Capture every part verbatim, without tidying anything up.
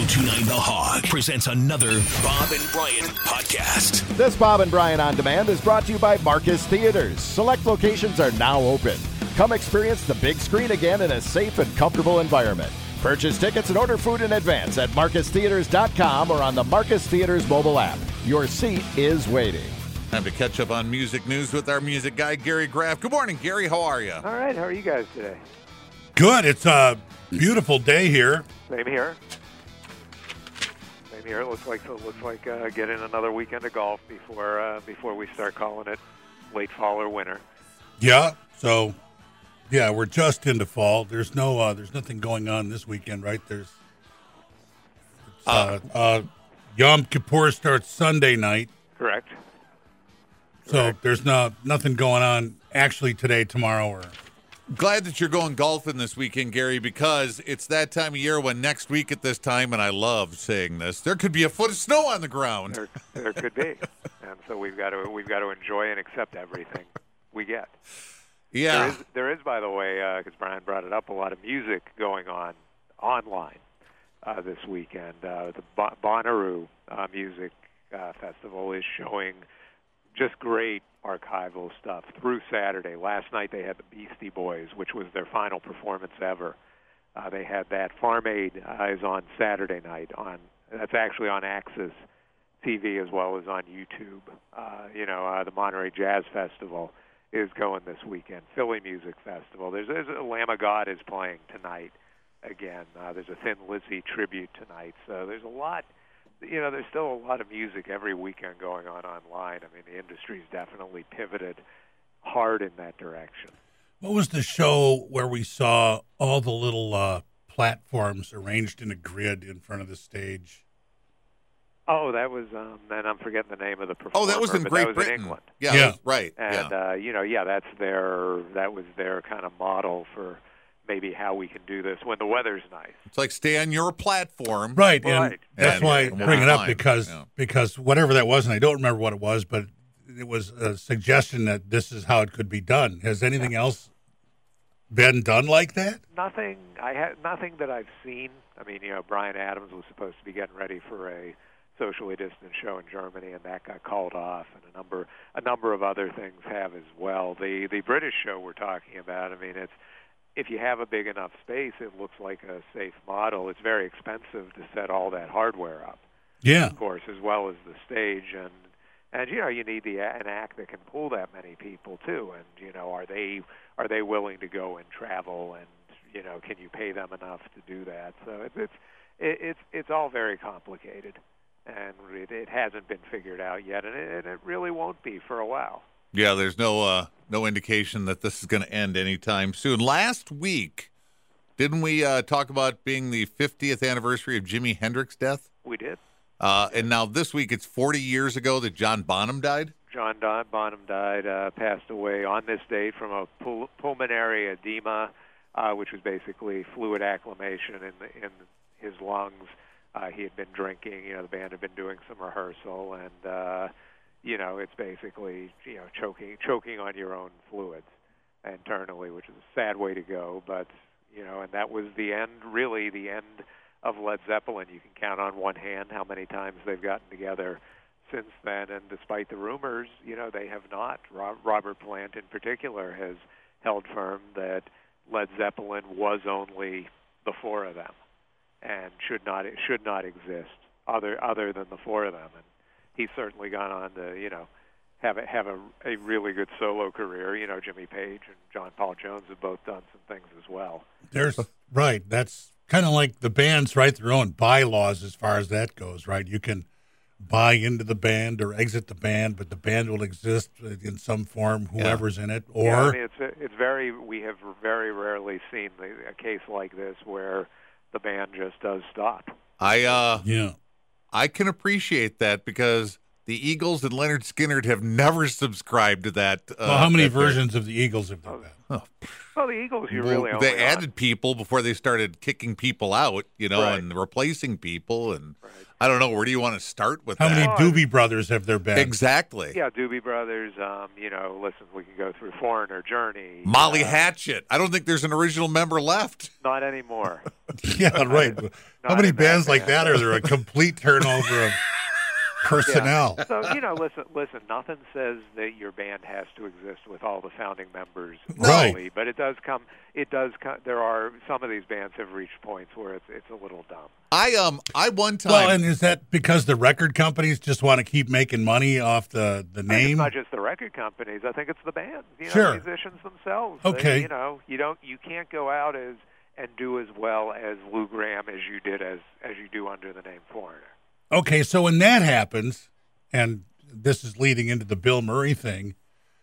ten twenty-nine The Hog presents another Bob and Brian podcast. This Bob and Brian On Demand is brought to you by Marcus Theaters. Select locations are now open. Come experience the big screen again in a safe and comfortable environment. Purchase tickets and order food in advance at marcus theaters dot com or on the Marcus Theaters mobile app. Your seat is waiting. Time to catch up on music news with our music guy, Gary Graff. Good morning, Gary. How are you? All right. How are you guys today? Good. It's a beautiful day here. Same here. Same here. It looks like it looks like uh, getting another weekend of golf before uh, before we start calling it late fall or winter. Yeah. So, yeah, we're just into fall. There's no, uh, there's nothing going on this weekend, right? There's uh, uh, Yom Kippur starts Sunday night. Correct. So Correct. there's no nothing going on actually today, tomorrow, or. Glad that you're going golfing this weekend, Gary, because it's that time of year when next week at this time, and I love saying this, there could be a foot of snow on the ground. There, there could be, and so we've got to we've got to enjoy and accept everything we get. Yeah, there is, there is by the way, because uh, Brian brought it up, a lot of music going on online uh, this weekend. Uh, the bon- Bonnaroo uh, Music uh, Festival is showing just great archival stuff through Saturday. Last night they had the Beastie Boys, which was their final performance ever. Uh, they had that. Farm Aid uh, is on Saturday night. On that's actually on Axis T V as well as on YouTube. Uh, you know, uh, the Monterey Jazz Festival is going this weekend. Philly Music Festival. There's, there's a Lamb of God is playing tonight again. Uh, there's a Thin Lizzy tribute tonight. So there's a lot. You know, there's still a lot of music every weekend going on online. I mean, the industry's definitely pivoted hard in that direction. What was the show where we saw all the little uh, platforms arranged in a grid in front of the stage? Oh, that was, um, and I'm forgetting the name of the performer. Oh, that was in but Great that was Britain. in England. Yeah, Yeah. was- right. And, yeah. uh, you know, yeah, that's their, that was their kind of model for maybe how we can do this when the weather's nice. It's like stay on your platform. Right, and Right. that's And- why I and we'll bring be it up fine. because Yeah. because whatever that was, and I don't remember what it was, but it was a suggestion that this is how it could be done. Has anything else been done like that? Nothing, I had nothing that I've seen. I mean, you know, Brian Adams was supposed to be getting ready for a socially distant show in Germany, and that got called off, and a number, a number of other things have as well. The the British show we're talking about, I mean, it's if you have a big enough space, it looks like a safe model. It's very expensive to set all that hardware up, Yeah. of course, as well as the stage, and and you know, you need the an act that can pull that many people too. And you know, are they are they willing to go and travel, and you know, can you pay them enough to do that? So it's it's it, it's it's all very complicated, and it, it hasn't been figured out yet, and it, and it really won't be for a while. Yeah, there's no uh, no indication that this is going to end anytime soon. Last week, didn't we uh, talk about being the fiftieth anniversary of Jimi Hendrix's death? We did. Uh, and now this week, it's forty years ago that John Bonham died. John Don Bonham died, uh, passed away on this date from a pul- pulmonary edema, uh, which was basically fluid acclimation in the, in his lungs. Uh, he had been drinking. You know, the band had been doing some rehearsal, and uh, you know, it's basically you know choking choking on your own fluids internally, which is a sad way to go. But you know, and that was the end, really the end of Led Zeppelin. You can count on one hand how many times they've gotten together since then, and despite the rumors, you know, they have not. Ro- Robert Plant, in particular, has held firm that Led Zeppelin was only the four of them, and should not it should not exist other other than the four of them. And he's certainly gone on to, you know, have a, have a, a really good solo career. You know, Jimmy Page and John Paul Jones have both done some things as well. There's right. That's kind of like the bands write their own bylaws as far as that goes, right? You can buy into the band or exit the band, but the band will exist in some form, whoever's in it. Or yeah, I mean, it's it's very we have very rarely seen the, a case like this where the band just does stop. I uh, yeah, I can appreciate that because the the Eagles and Leonard Skinner have never subscribed to that. Uh, well, how many that versions of the Eagles have there been? Oh. Well, the Eagles, you Well, really they only added on. people before they started kicking people out, you know, Right. and replacing people. And Right. I don't know, where do you want to start with How that? many Well, Doobie Brothers have there been? Exactly. Yeah, Doobie Brothers. Um, you know, listen, we can go through Foreigner, Journey. Molly uh, Hatchet. I don't think there's an original member left. Not anymore. Yeah, right. How Not many in that bands like band. that are there? A complete turnover of personnel. So, you know, listen, listen, nothing says that your band has to exist with all the founding members Right. locally, but it does come, it does come, there are, some of these bands have reached points where it's it's a little dumb. I um I one time Well, and is that because the record companies just want to keep making money off the, the I think name? It's not just the record companies. I think it's the bands, you know, Sure. the musicians themselves. Okay. They, you know, you don't, you can't go out as and do as well as Lou Gramm as you did as as you do under the name Foreigner. Okay, so when that happens, and this is leading into the Bill Murray thing,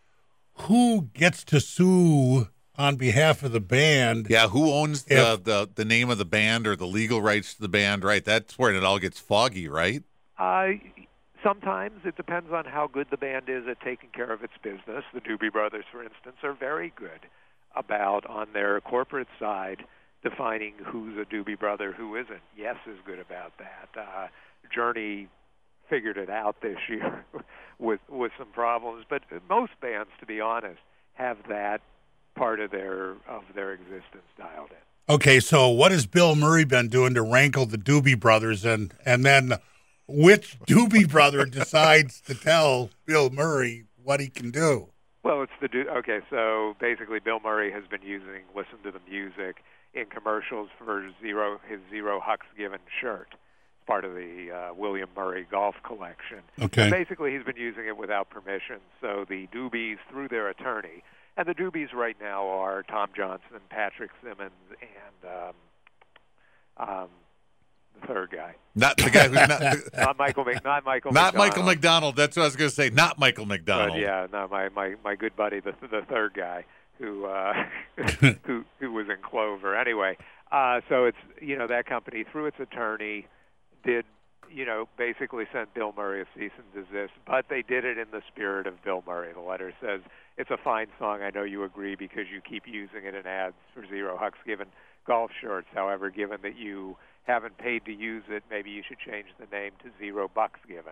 who gets to sue on behalf of the band? Yeah, who owns the, If- the the name of the band or the legal rights to the band, right? That's where it all gets foggy, right? Uh, sometimes it depends on how good the band is at taking care of its business. The Doobie Brothers, for instance, are very good about, on their corporate side, defining who's a Doobie Brother, who isn't. Yes is good about that. Uh, Journey figured it out this year with with some problems, but most bands, to be honest, have that part of their of their existence dialed in. Okay, so what has Bill Murray been doing to rankle the Doobie Brothers, and and then which Doobie Brother decides to tell Bill Murray what he can do? Well, it's the do- okay. So basically, Bill Murray has been using "Listen to the Music" in commercials for zero his Zero Hucks Given shirt. It's part of the uh, William Murray golf collection. Okay. And basically, he's been using it without permission. So the Doobies, through their attorney, and the Doobies right now are Tom Johnson, Patrick Simmons, and um, um, the third guy, Not the guy who's not not Michael, Mc, not Michael, not McDonald. Michael McDonald. That's what I was going to say. Not Michael McDonald. But yeah, no, my, my, my good buddy, the the third guy who uh, who who was in Clover. Anyway, uh, so it's you know that company through its attorney did you know basically sent Bill Murray a cease and desist, but they did it in the spirit of Bill Murray. The letter says it's a fine song. I know you agree because you keep using it in ads for Zero Hucks Given golf shirts. However, given that you haven't paid to use it, maybe you should change the name to Zero Bucks Given.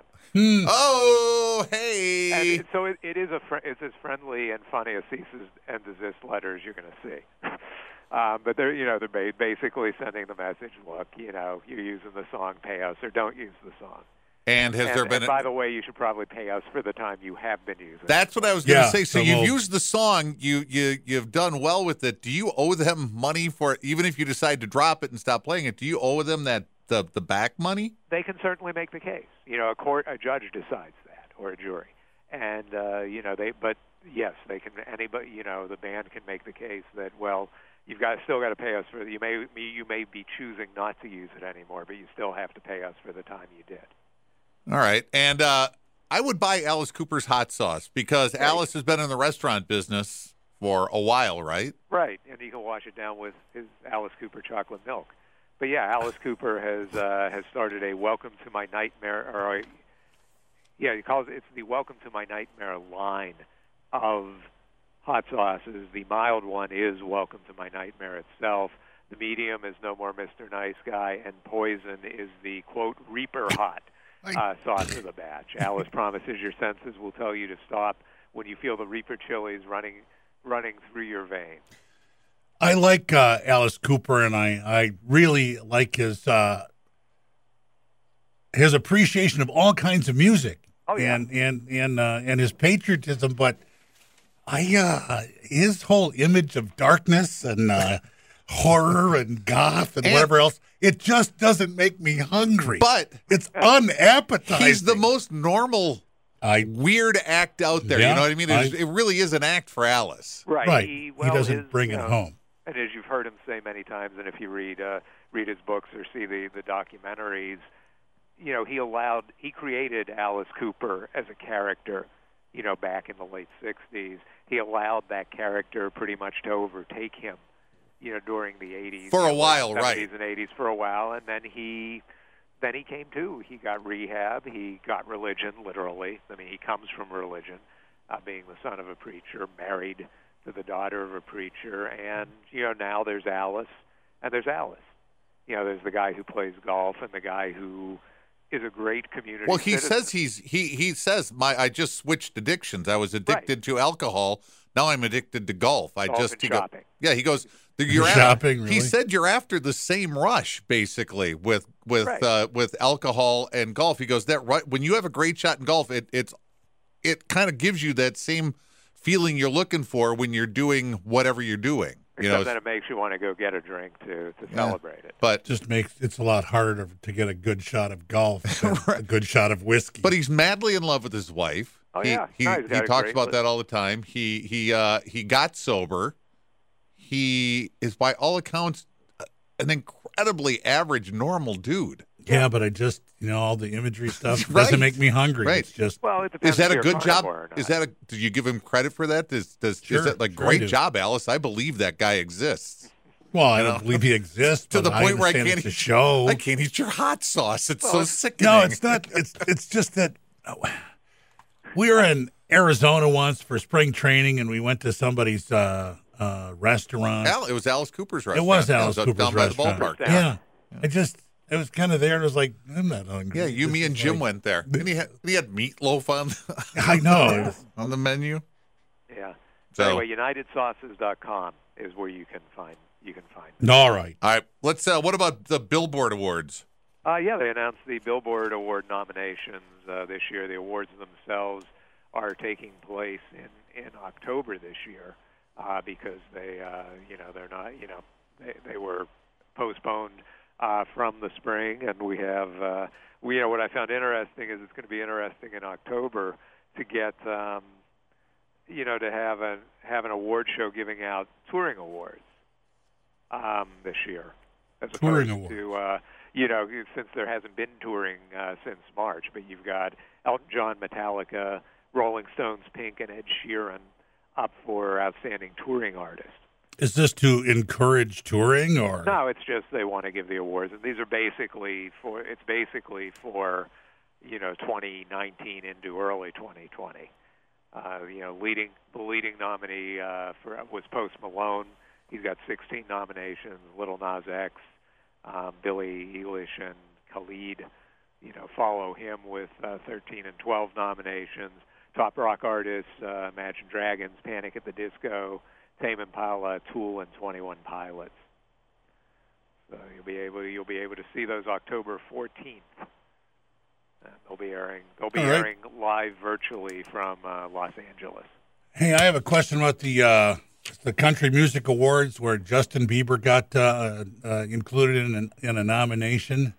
Oh, And hey. it, so it, it is a fr- it's as friendly and funny a cease and desist letter as you're going to see. um, but they're you know they're ba- basically sending the message: look, you know, you're using the song, pay us, or don't use the song. And has and, there been? and by the way, you should probably pay us for the time you have been using. it. That's what I was going to Yeah, say. So so you've we'll- used the song. You you you've done well with it. Do you owe them money for it, even if you decide to drop it and stop playing it? Do you owe them that the the back money? They can certainly make the case. You know, a court, a judge decides that, or a jury, and uh, you know they. But yes, they can. Anybody, you know, the band can make the case that well, you've got still got to pay us for. You may you may be choosing not to use it anymore, but you still have to pay us for the time you did. All right. And uh, I would buy Alice Cooper's hot sauce because Alice has been in the restaurant business for a while, right? Right, and you can wash it down with his Alice Cooper chocolate milk. But yeah, Alice Cooper has uh, has started a Welcome to My Nightmare, or a, yeah, he calls it it's the Welcome to My Nightmare line of hot sauces. The mild one is Welcome to My Nightmare itself. The medium is No More Mister Nice Guy, and Poison is the quote Reaper Hot uh, sauce of the batch. Alice promises your senses will tell you to stop when you feel the Reaper chilies running running through your veins. I like uh, Alice Cooper, and I, I really like his uh, his appreciation of all kinds of music. Oh, yeah. and and and uh, and his patriotism. But I uh, his whole image of darkness and uh, horror and goth and, And- whatever else, it just doesn't make me hungry. But it's unappetizing. he's the most normal I weird act out there. Yeah, you know what I mean? It's- I- it really is an act for Alice. Right. right. He, He, well, doesn't his, bring you it know, home. And as you've heard him say many times, and if you read uh, read his books or see the, the documentaries, you know, he allowed, he created Alice Cooper as a character, you know, back in the late sixties. He allowed that character pretty much to overtake him, you know, during the eighties. For a you know, while, seventies right. and eighties for a while, and then he then he came to. He got rehab. He got religion, literally. I mean, he comes from religion, uh, being the son of a preacher, married to the daughter of a preacher. And, you know, now there's Alice, and there's Alice. You know, there's the guy who plays golf and the guy who is a great community Well, he citizen. says he's he he says my I just switched addictions. I was addicted Right. to alcohol. Now I'm addicted to golf. I Golf just and he go- shopping. yeah, he goes. You're Shopping, He really? said you're after the same rush, basically, with with Right. uh, with alcohol and golf. He goes that right when you have a great shot in golf, it it's it kind of gives you that same feeling you're looking for when you're doing whatever you're doing. You Except know, then it makes you want to go get a drink to, to celebrate it. but Just makes it's a lot harder to, to get a good shot of golf than a good shot of whiskey. But he's madly in love with his wife. Oh, he, yeah. He, No, he's he got a talks great about list. that all the time. He he uh, he got sober. He is, by all accounts, an incredibly average, normal dude. yeah, but I just you know all the imagery stuff Right. doesn't make me hungry. Right. It's just Well, it depends Is that if a you're good job? carnivore or not. Is that a? Do you give him credit for that? Does does Sure, is that like sure I great do. job, Alice? I believe that guy exists well, I you don't know? believe he exists to the but point where I understand can't. it's a eat- show. I can't eat your hot sauce. It's so Well, it's- sickening. No, it's not. It's it's just that oh, we were in Arizona once for spring training, and we went to somebody's uh, uh, restaurant. Al, it was Alice Cooper's It restaurant. was Yeah, Alice up Cooper's down by restaurant. the ballpark. Yeah. I just it was kind of there. And it was like I'm not hungry. Yeah, you, This me, is and Jim like- went there. And he had, he had meatloaf on I know. on the menu. Yeah. So- So anyway, united sauces dot com is where you can find you can find it. All right. All right, let's. Uh, what about the Billboard Awards? Uh, yeah, they announced the Billboard Award nominations uh, this year. The awards themselves are taking place in, in October this year uh, because they, uh, you know, they're not, you know, they, they were postponed uh, from the spring, and we have, uh, we, you know, what I found interesting is it's going to be interesting in October to get, um, you know, to have an have an award show giving out touring awards um, this year, as Touring opposed awards. to. Uh, You know, since there hasn't been touring uh, since March, but you've got Elton John, Metallica, Rolling Stones, Pink, and Ed Sheeran up for Outstanding Touring Artist. Is this to encourage touring or No, it's just they want to give the awards, and these are basically for it's basically for you know twenty nineteen into early twenty twenty. Uh, you know, leading the leading nominee uh, for was Post Malone. He's got sixteen nominations. Little Nas X. Um, Billie Eilish and Khalid, you know, follow him with uh, thirteen and twelve nominations. Top rock artists: uh, Imagine Dragons, Panic at the Disco, Tame Impala, Tool, and twenty-one Pilots. So you'll be able you'll be able to see those October fourteenth. And they'll be airing they'll be All right. airing live virtually from uh, Los Angeles. Hey, I have a question about the uh, the Country Music Awards where Justin Bieber got uh, uh, included in, an, in a nomination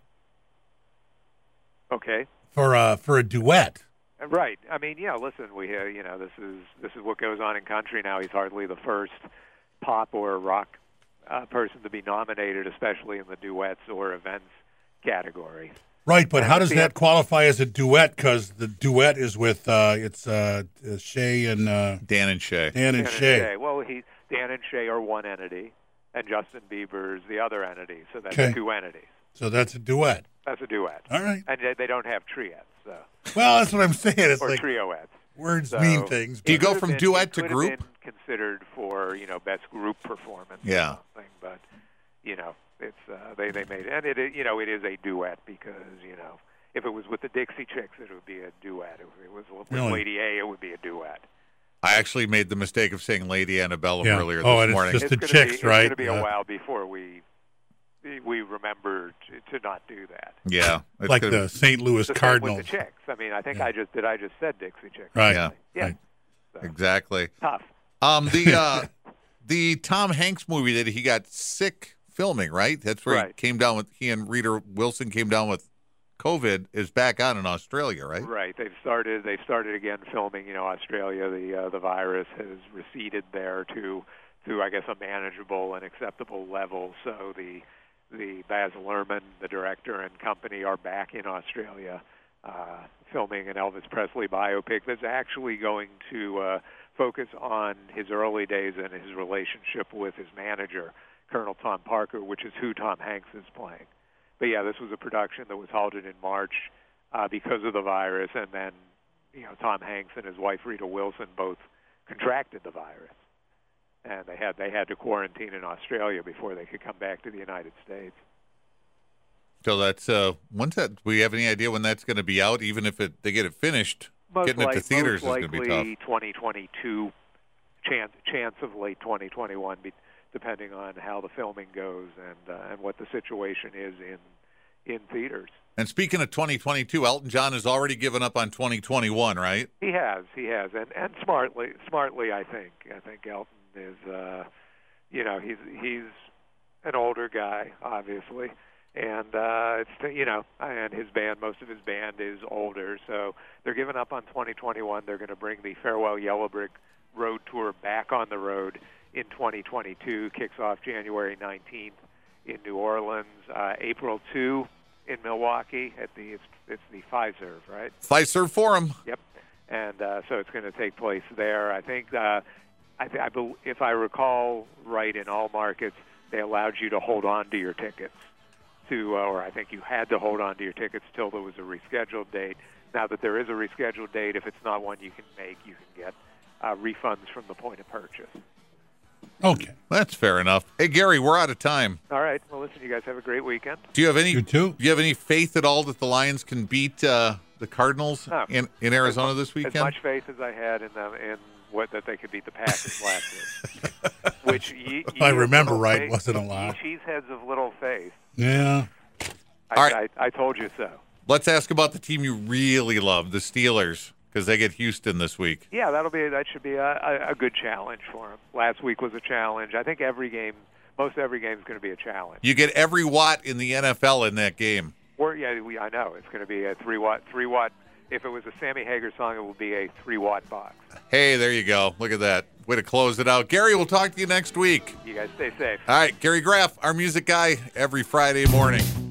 Okay. for uh, for a duet. Right. I mean, yeah. Listen, we uh, you know this is this is what goes on in country now. He's hardly the first pop or rock uh, person to be nominated, especially in the duets or events category. Right, but Uh, how does see, that qualify as a duet? Because the duet is with uh, it's uh, Shay and uh, Dan and Shay. Dan and Dan Shay. Well, he Dan and Shay are one entity, and Justin Bieber's the other entity. So that's Okay. two entities. So that's a duet. That's a duet. All right. And they- they don't have triettes, so Well, that's what I'm saying. It's or like trioettes. words So- mean things. Do you It go could have from been- duet it to could group? have been considered for you know best group performance. Yeah. Or something, but you know it's uh, they they made it, and it you know it is a duet because you know if it was with the Dixie Chicks it would be a duet. If it was with Really? Lady A it would be a duet. I actually made the mistake of saying Lady Annabelle Yeah. earlier Oh, this and it's morning. just- It's the gonna Chicks, be, it's right? It's going to be Yeah. a while before we we remember to, to not do that. yeah, it's like gonna- the Saint Louis The same Cardinals. with the Chicks. I mean, I think Yeah. I just did. I just said Dixie Chicks. Right. Yeah. Yeah. Right. So, exactly. tough. Um, the uh, the Tom Hanks movie that he got sick filming, right? That's where he Right. came down with. He and Rita Wilson came down with COVID. Is back on in Australia, right? Right. They've started. They started again filming. You know, Australia. The uh, the virus has receded there to to I guess a manageable and acceptable level. So the the Baz Luhrmann, the director and company, are back in Australia uh, filming an Elvis Presley biopic that's actually going to uh, focus on his early days and his relationship with his manager, Colonel Tom Parker, which is who Tom Hanks is playing. but yeah, this was a production that was halted in March uh, because of the virus, and then you know Tom Hanks and his wife Rita Wilson both contracted the virus, and they had they had to quarantine in Australia before they could come back to the United States. So that's uh, when's that? Do we have any idea when that's going to be out? Even if it they get it finished, Most getting like, it to theaters most is going to be tough. likely twenty twenty-two, chance chance of late twenty twenty-one, be, depending on how the filming goes and uh, and what the situation is in in theaters. And speaking of twenty twenty-two, Elton John has already given up on twenty twenty-one, right? He has, he has, and and smartly, smartly, I think. I think Elton is, uh, you know, he's he's an older guy, obviously. And uh, it's you know, and his band, most of his band is older, so they're giving up on twenty twenty-one. They're going to bring the Farewell Yellow Brick Road Tour back on the road in twenty twenty-two. Kicks off January nineteenth in New Orleans, uh, April second in Milwaukee at the it's, it's the Fiserv, right? Fiserv Forum. Yep, and uh, so it's going to take place there. I think uh, I, th- I be- if I recall right, in all markets they allowed you to hold on to your tickets. To, uh, or I think you had to hold on to your tickets till there was a rescheduled date. Now that there is a rescheduled date, if it's not one you can make, you can get uh, refunds from the point of purchase. Okay. That's fair enough. Hey, Gary, we're out of time. All right. Well, listen, you guys have a great weekend. Do you have any? You too. Do you have any faith at all that the Lions can beat uh, the Cardinals No. in, in Arizona this weekend? As much faith as I had in them in what that they could beat the Packers last week. Which you, If I remember little right, faith, wasn't a lot. Cheeseheads of little faith. Yeah. I, All right. I, I told you so. Let's ask about the team you really love, the Steelers, because they get Houston this week. Yeah, that'll be that should be a, a, a good challenge for them. Last week was a challenge. I think every game, most every game is going to be a challenge. You get every watt in the N F L in that game. Or yeah, we, I know it's going to be a three watt, three watt. If it was a Sammy Hagar song, it would be a three watt box. Hey, there you go. Look at that. Way to close it out. Gary, we'll talk to you next week. You guys stay safe. All right, Gary Graff, our music guy, every Friday morning.